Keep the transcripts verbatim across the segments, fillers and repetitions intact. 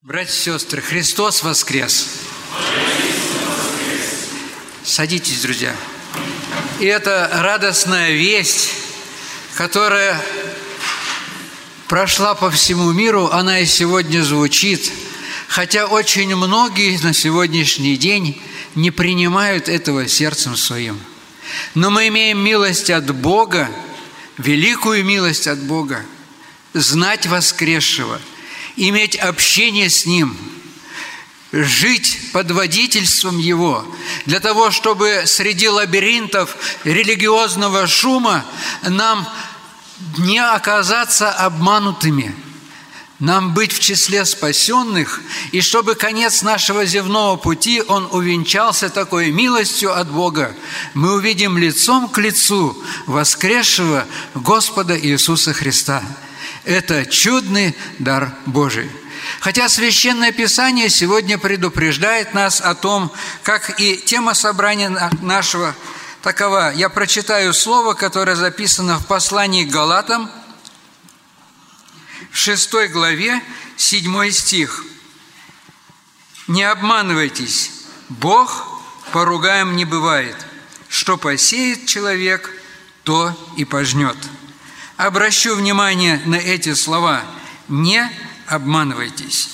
Братья и сестры, Христос воскрес! Садитесь, друзья. И это радостная весть, которая прошла по всему миру, она и сегодня звучит, хотя очень многие на сегодняшний день не принимают этого сердцем своим. Но мы имеем милость от Бога, великую милость от Бога, знать воскресшего, иметь общение с Ним, жить под водительством Его, для того, чтобы среди лабиринтов религиозного шума нам не оказаться обманутыми, нам быть в числе спасенных, и чтобы конец нашего земного пути, он увенчался такой милостью от Бога. Мы увидим лицом к лицу воскресшего Господа Иисуса Христа. Это чудный дар Божий. Хотя Священное Писание сегодня предупреждает нас о том, как и тема собрания нашего такова. Я прочитаю слово, которое записано в послании к Галатам, в шестой главе, седьмой стих. «Не обманывайтесь, Бог поругаем не бывает. Что посеет человек, то и пожнет». Обращу внимание на эти слова. «Не обманывайтесь».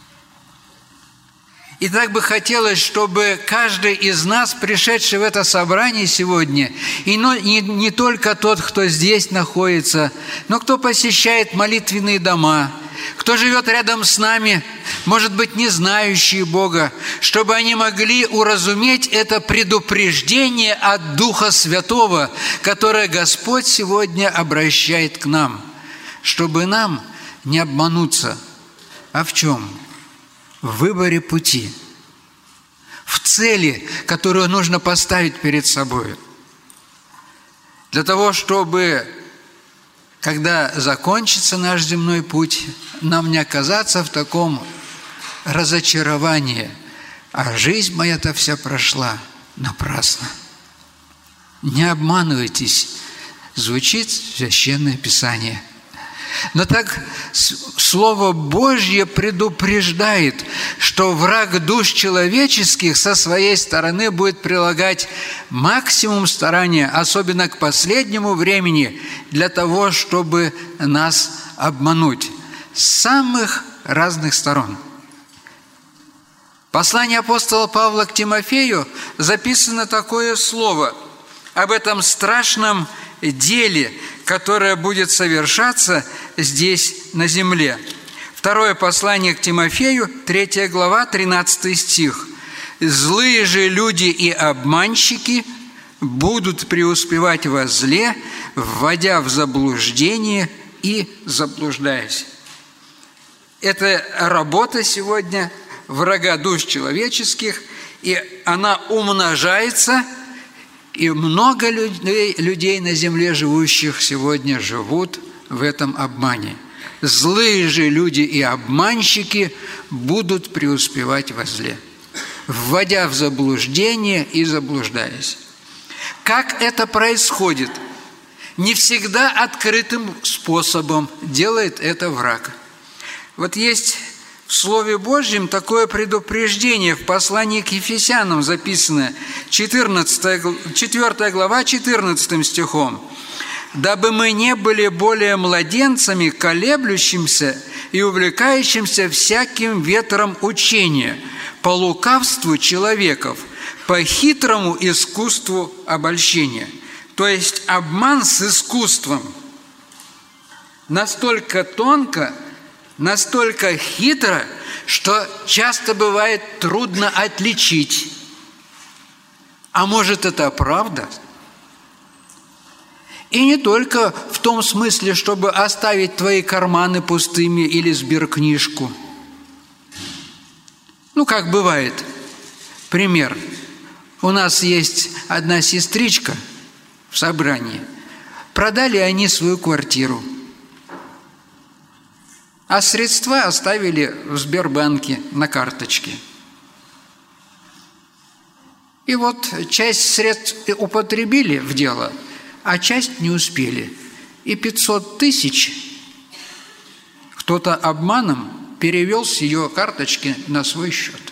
И так бы хотелось, чтобы каждый из нас, пришедший в это собрание сегодня, и не, не только тот, кто здесь находится, но кто посещает молитвенные дома, кто живет рядом с нами, может быть, не знающие Бога, чтобы они могли уразуметь это предупреждение от Духа Святого, которое Господь сегодня обращает к нам, чтобы нам не обмануться. А в чем? В выборе пути, в цели, которую нужно поставить перед собой. Для того, чтобы, когда закончится наш земной путь, нам не оказаться в таком разочаровании. А жизнь моя-то вся прошла напрасно. Не обманывайтесь, звучит Священное Писание. Но так Слово Божье предупреждает, что враг душ человеческих со своей стороны будет прилагать максимум старания, особенно к последнему времени, для того, чтобы нас обмануть с самых разных сторон. В послании апостола Павла к Тимофею записано такое слово об этом страшном деле, которое будет совершаться здесь на земле. Второе послание к Тимофею, третья глава, тринадцатый стих. «Злые же люди и обманщики будут преуспевать во зле, вводя в заблуждение и заблуждаясь». Это работа сегодня врага душ человеческих, и она умножается. И много людей, людей на земле живущих сегодня живут в этом обмане. Злые же люди и обманщики будут преуспевать во зле, вводя в заблуждение и заблуждаясь. Как это происходит? Не всегда открытым способом делает это враг. Вот есть в Слове Божьем такое предупреждение в послании к Ефесянам записано, четвёртая глава, четырнадцатым стихом. «Дабы мы не были более младенцами, колеблющимся и увлекающимся всяким ветром учения, по лукавству человеков, по хитрому искусству обольщения». То есть обман с искусством настолько тонко, настолько хитро, что часто бывает трудно отличить. А может, это правда? И не только в том смысле, чтобы оставить твои карманы пустыми или сберкнижку. Ну, как бывает. Пример. У нас есть одна сестричка в собрании. Продали они свою квартиру, а средства оставили в Сбербанке на карточке. И вот часть средств употребили в дело, а часть не успели. И пятьсот тысяч кто-то обманом перевел с ее карточки на свой счет.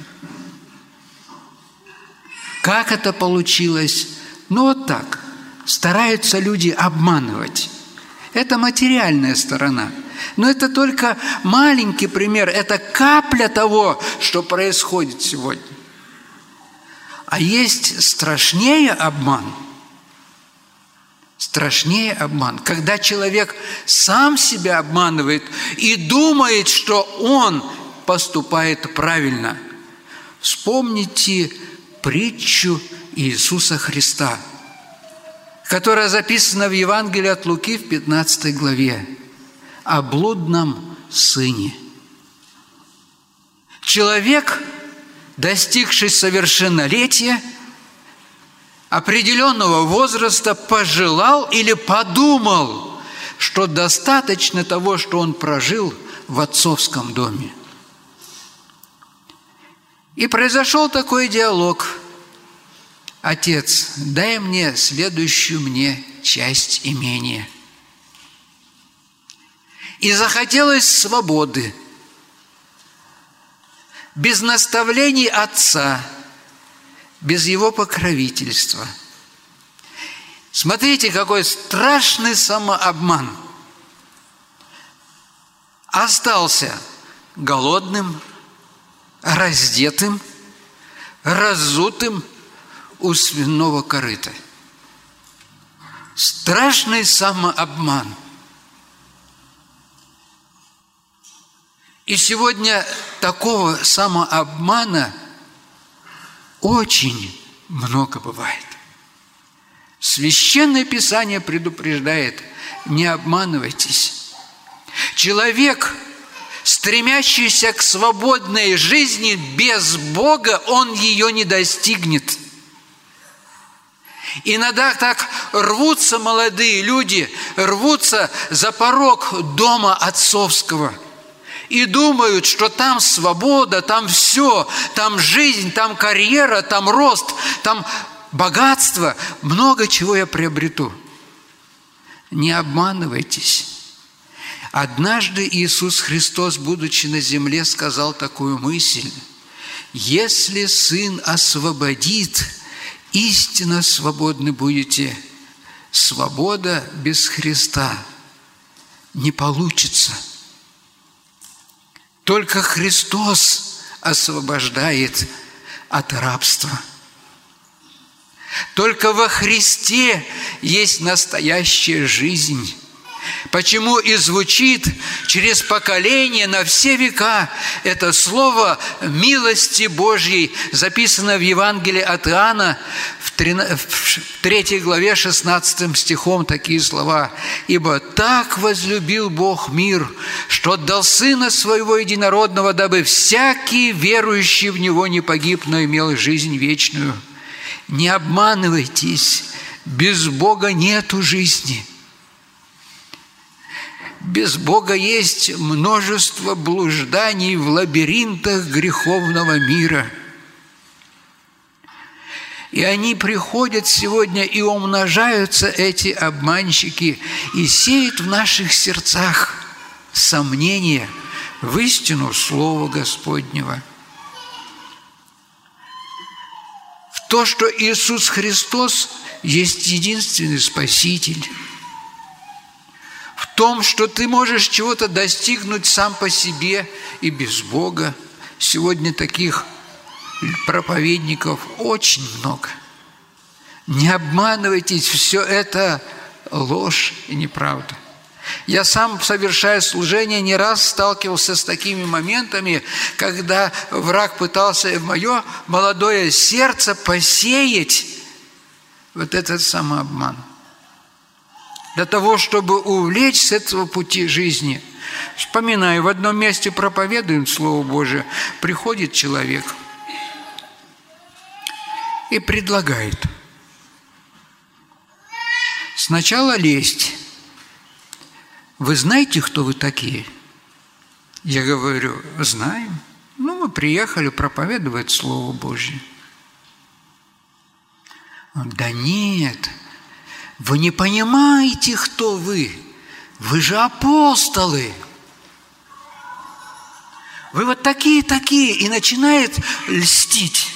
Как это получилось? Ну вот так. Стараются люди обманывать. Это материальная сторона. Но это только маленький пример. Это капля того, что происходит сегодня. А есть страшнее обман. Страшнее обман. Когда человек сам себя обманывает и думает, что он поступает правильно. Вспомните притчу Иисуса Христа, которая записана в Евангелии от Луки в пятнадцатой главе, о блудном сыне. Человек, достигший совершеннолетия, определенного возраста, пожелал или подумал, что достаточно того, что он прожил в отцовском доме. И произошел такой диалог: «Отец, дай мне следующую мне часть имения». И захотелось свободы, без наставлений отца, без его покровительства. Смотрите, какой страшный самообман. Остался голодным, раздетым, разутым у свиного корыта. Страшный самообман. И сегодня такого самообмана очень много бывает. Священное Писание предупреждает: не обманывайтесь. Человек, стремящийся к свободной жизни без Бога, он ее не достигнет. Иногда так рвутся молодые люди, рвутся за порог дома отцовского и думают, что там свобода, там все, там жизнь, там карьера, там рост, там богатство, много чего я приобрету. Не обманывайтесь. Однажды Иисус Христос, будучи на земле, сказал такую мысль: «Если Сын освободит, истинно свободны будете». Свобода без Христа не получится. Только Христос освобождает от рабства. Только во Христе есть настоящая жизнь. Почему и звучит через поколение на все века это слово милости Божьей, записано в Евангелии от Иоанна в третьей главе шестнадцатым стихом такие слова: «Ибо так возлюбил Бог мир, что отдал Сына Своего Единородного, дабы всякий верующий в Него не погиб, но имел жизнь вечную». Не обманывайтесь, без Бога нету жизни. Без Бога есть множество блужданий в лабиринтах греховного мира. И они приходят сегодня, и умножаются, эти обманщики, и сеют в наших сердцах сомнения в истину Слова Господнего. В то, что Иисус Христос есть единственный Спаситель. В том, что ты можешь чего-то достигнуть сам по себе и без Бога. Сегодня таких проповедников очень много. Не обманывайтесь, все это ложь и неправда. Я сам, совершая служение, не раз сталкивался с такими моментами, когда враг пытался в мое молодое сердце посеять вот этот самообман. Для того, чтобы увлечь с этого пути жизни. Вспоминаю, в одном месте проповедуем Слово Божие, приходит человек и предлагает сначала лезть. Вы знаете, кто вы такие? Я говорю: знаем. Ну, мы приехали проповедовать Слово Божие. Он: да нет, вы не понимаете, кто вы. Вы же апостолы. вы вот такие-такие, и начинает льстить,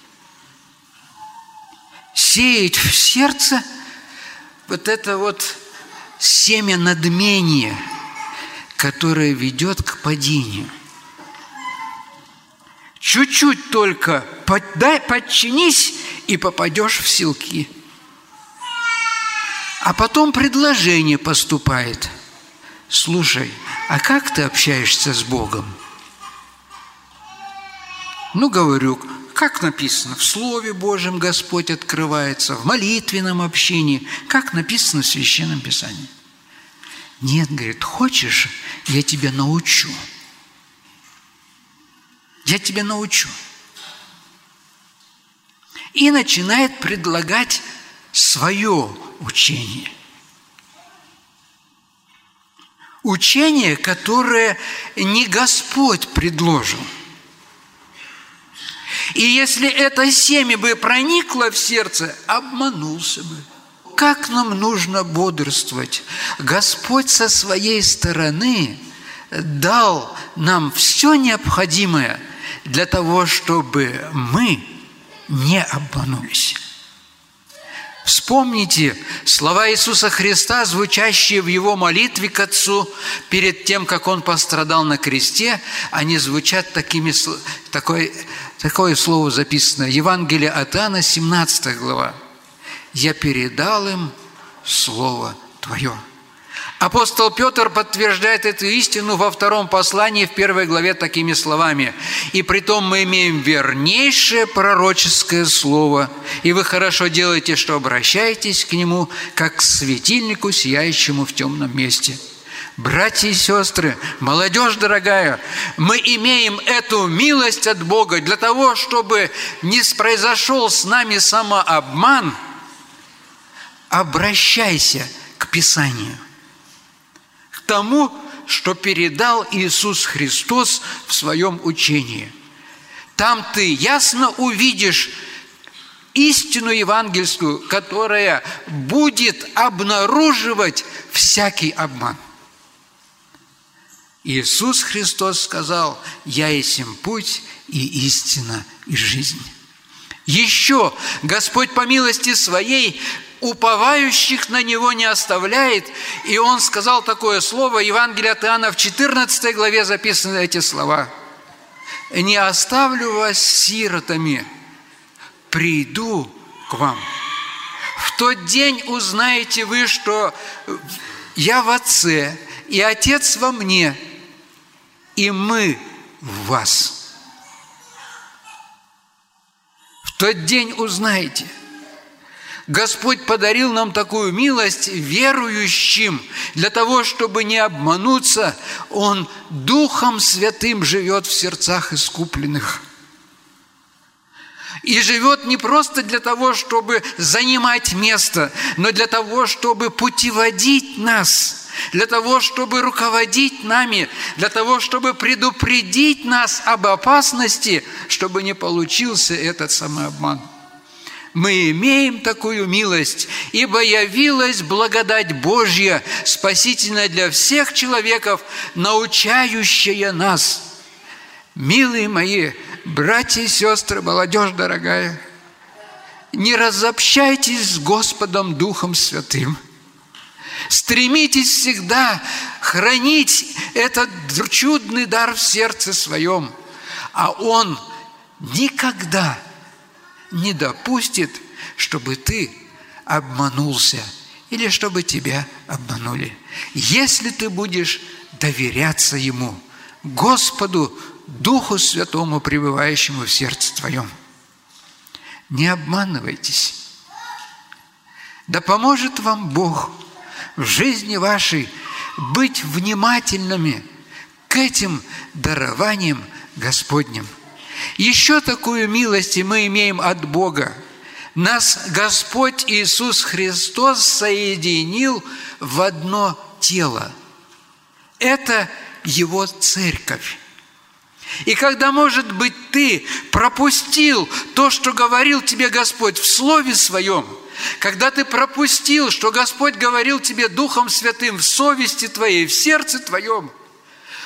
сеять в сердце вот это вот семя надмения, которое ведет к падению. Чуть-чуть только поддай, подчинись, и попадешь в селки. А потом предложение поступает. Слушай, а как ты общаешься с Богом? Ну, говорю, как написано, в Слове Божьем Господь открывается, в молитвенном общении, как написано в Священном Писании. Нет, говорит, хочешь, я тебя научу. Я тебя научу. И начинает предлагать свое учение. Учение, которое не Господь предложил. И если это семя бы проникло в сердце, обманулся бы. Как нам нужно бодрствовать? Господь со своей стороны дал нам все необходимое для того, чтобы мы не обманулись. Вспомните слова Иисуса Христа, звучащие в Его молитве к Отцу перед тем, как Он пострадал на кресте. Они звучат такими, такое, такое слово записано. Евангелие от Иоанна, семнадцатая глава. «Я передал им Слово Твое». Апостол Петр подтверждает эту истину во втором послании, в первой главе, такими словами. «И притом мы имеем вернейшее пророческое слово, и вы хорошо делаете, что обращаетесь к нему, как к светильнику, сияющему в темном месте». Братья и сестры, молодежь дорогая, мы имеем эту милость от Бога для того, чтобы не произошел с нами самообман. Обращайся к Писанию, к тому, что передал Иисус Христос в Своем учении. Там ты ясно увидишь истину евангельскую, которая будет обнаруживать всякий обман. Иисус Христос сказал: «Я есмь путь и истина и жизнь». Еще Господь по милости Своей уповающих на Него не оставляет, и Он сказал такое слово, Евангелие от Иоанна в четырнадцатой главе записаны эти слова: «Не оставлю вас сиротами, приду к вам. В тот день узнаете вы, что я в Отце, и Отец во мне, и мы в вас». В тот день узнаете. Господь подарил нам такую милость верующим, для того, чтобы не обмануться. Он Духом Святым живет в сердцах искупленных. И живет не просто для того, чтобы занимать место, но для того, чтобы путеводить нас, для того, чтобы руководить нами, для того, чтобы предупредить нас об опасности, чтобы не получился этот самообман. Мы имеем такую милость, ибо явилась благодать Божья, спасительная для всех человеков, научающая нас. Милые мои братья и сестры, молодежь дорогая, не разобщайтесь с Господом Духом Святым. Стремитесь всегда хранить этот чудный дар в сердце своем, а Он никогда не допустит, чтобы ты обманулся или чтобы тебя обманули. Если ты будешь доверяться Ему, Господу, Духу Святому, пребывающему в сердце твоем. Не обманывайтесь. Да поможет вам Бог в жизни вашей быть внимательными к этим дарованиям Господним. Еще такую милость мы имеем от Бога. Нас Господь Иисус Христос соединил в одно тело. Это Его церковь. И когда, может быть, ты пропустил то, что говорил тебе Господь в Слове Своем, когда ты пропустил, что Господь говорил тебе Духом Святым в совести твоей, в сердце твоем,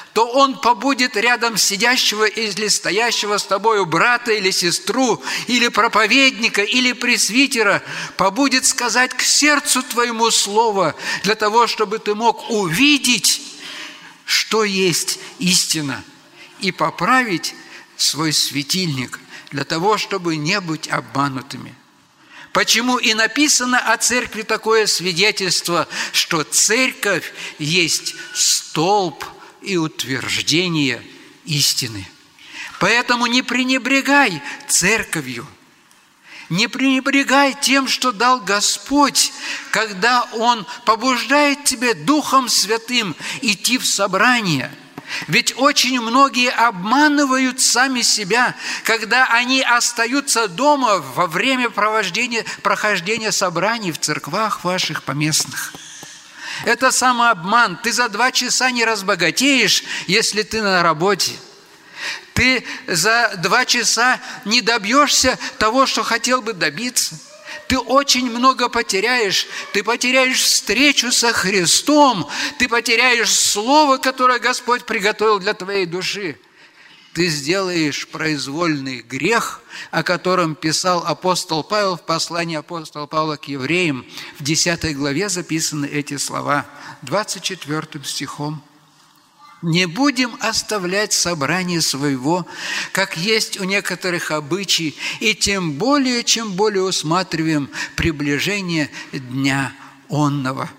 то Он побудет рядом сидящего или стоящего с тобою брата или сестру, или проповедника, или пресвитера, побудет сказать к сердцу твоему слово, для того, чтобы ты мог увидеть, что есть истина, и поправить свой светильник, для того, чтобы не быть обманутыми. Почему и написано о церкви такое свидетельство, что церковь есть столб и утверждение истины. Поэтому не пренебрегай церковью, не пренебрегай тем, что дал Господь, когда Он побуждает тебя Духом Святым идти в собрание. Ведь очень многие обманывают сами себя, когда они остаются дома во время провождения, прохождения собраний в церквах ваших поместных. Это самообман. Ты за два часа не разбогатеешь, если ты на работе. Ты за два часа не добьешься того, что хотел бы добиться. Ты очень много потеряешь. Ты потеряешь встречу со Христом. Ты потеряешь слово, которое Господь приготовил для твоей души. Ты сделаешь произвольный грех, о котором писал апостол Павел в послании апостола Павла к евреям. В десятой главе записаны эти слова, двадцать четвёртым стихом. «Не будем оставлять собрание своего, как есть у некоторых обычай, и тем более, чем более усматриваем приближение дня онного».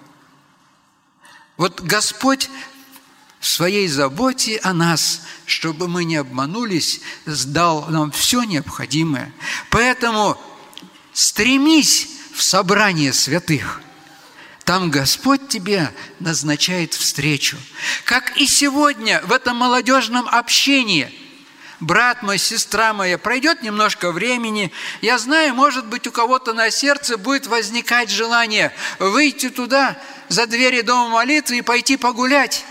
Вот Господь в своей заботе о нас, чтобы мы не обманулись, дал нам все необходимое. Поэтому стремись в собрание святых. Там Господь тебе назначает встречу. Как и сегодня в этом молодежном общении. Брат мой, сестра моя, пройдет немножко времени. Я знаю, может быть, у кого-то на сердце будет возникать желание выйти туда, за двери дома молитвы и пойти погулять.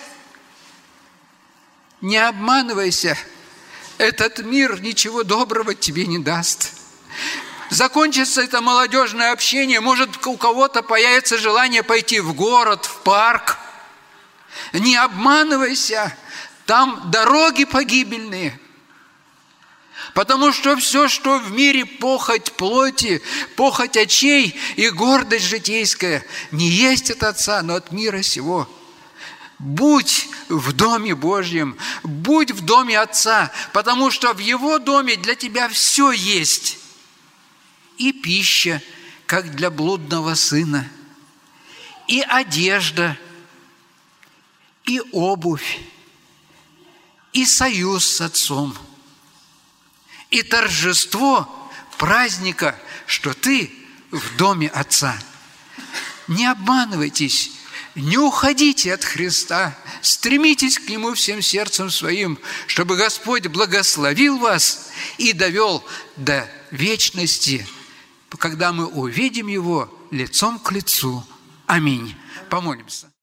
Не обманывайся. Этот мир ничего доброго тебе не даст. Закончится это молодежное общение, может, у кого-то появится желание пойти в город, в парк. Не обманывайся, там дороги погибельные. Потому что все, что в мире похоть плоти, похоть очей и гордость житейская, не есть от Отца, но от мира сего. Будь в доме Божьем, будь в доме Отца, потому что в Его доме для тебя все есть. И пища, как для блудного сына, и одежда, и обувь, и союз с Отцом, и торжество праздника, что ты в доме Отца. Не обманывайтесь, не уходите от Христа, стремитесь к Нему всем сердцем своим, чтобы Господь благословил вас и довел до вечности, когда мы увидим Его лицом к лицу. Аминь. Помолимся.